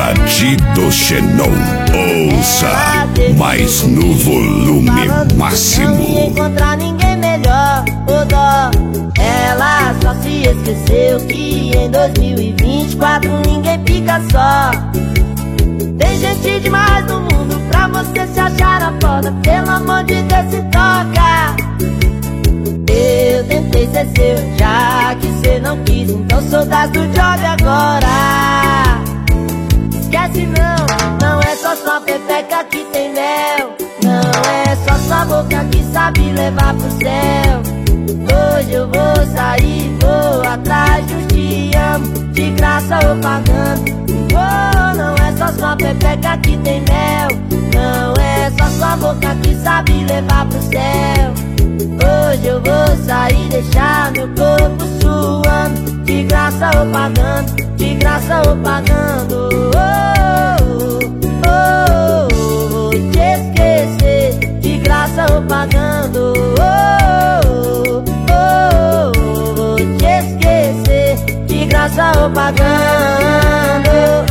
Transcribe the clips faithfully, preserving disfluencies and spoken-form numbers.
Batido Xenon. Ouça, mas no volume máximo. Não encontrar ninguém melhor, ô dó. Ela só se esqueceu que em dois mil e vinte e quatro ninguém fica só. Tem gente demais no mundo pra você se achar a foda. Pelo amor de Deus, se toca. Eu tentei ser seu, já que cê não quis, então sou das do job agora. Esquece não, não é só sua pepeca que tem mel. Não é só sua boca que sabe levar pro céu. Hoje eu vou sair, vou atrás dos te amo, de graça ou pagando. Oh, não é só sua pepeca que tem mel. Não é só sua boca que sabe levar pro céu. Hoje eu vou sair, deixar meu corpo suando, de graça ou pagando, de graça ou pagando. Oh, oh, oh, oh, te esquecer, de graça ou pagando. Oh, oh, oh, oh, te esquecer, de graça ou pagando.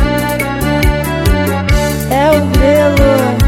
É o Grelo.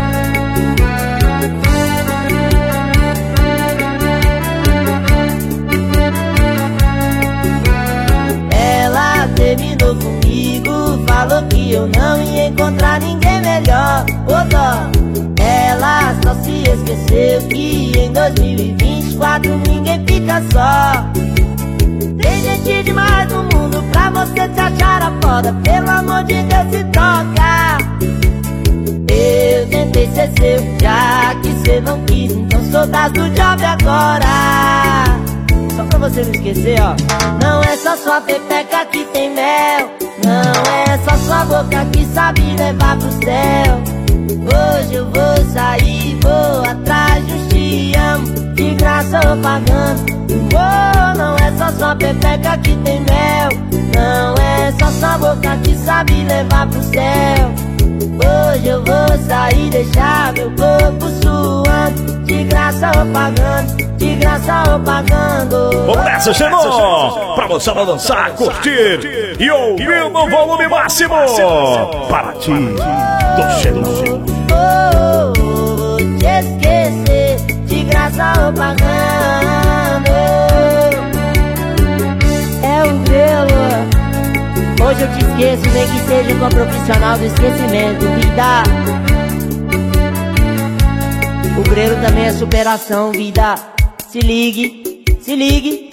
Terminou comigo, falou que eu não ia encontrar ninguém melhor, ô dó. Ela só se esqueceu que em dois mil e vinte e quatro ninguém fica só. Tem gente demais no mundo pra você se achar a foda. Pelo amor de Deus, se toca. Eu tentei ser seu, já que cê não quis, então sou das do job agora. Só pra você não esquecer, ó. Não é só sua pepeca que tem mel. Não é só sua boca que sabe levar pro céu. Hoje eu vou sair, vou atrás dos te amo, de graça ou pagando. Oh, não é só sua pepeca que tem mel. Não é só sua boca que sabe levar pro céu. Hoje eu vou sair, deixar meu corpo suando, de graça ou pagando, de graça ou pagando. Vamos nessa, Xenon! Pra você dançar, curtir e ouvir no volume máximo. Para ti, do Xenon. Oh, oh, oh, te esquecer, de graça ou pagando. É o Grelo. Hoje eu te esqueço, nem que seja com a profissional do esquecimento, vida. O Grelo também é superação, vida. Se ligue, se ligue.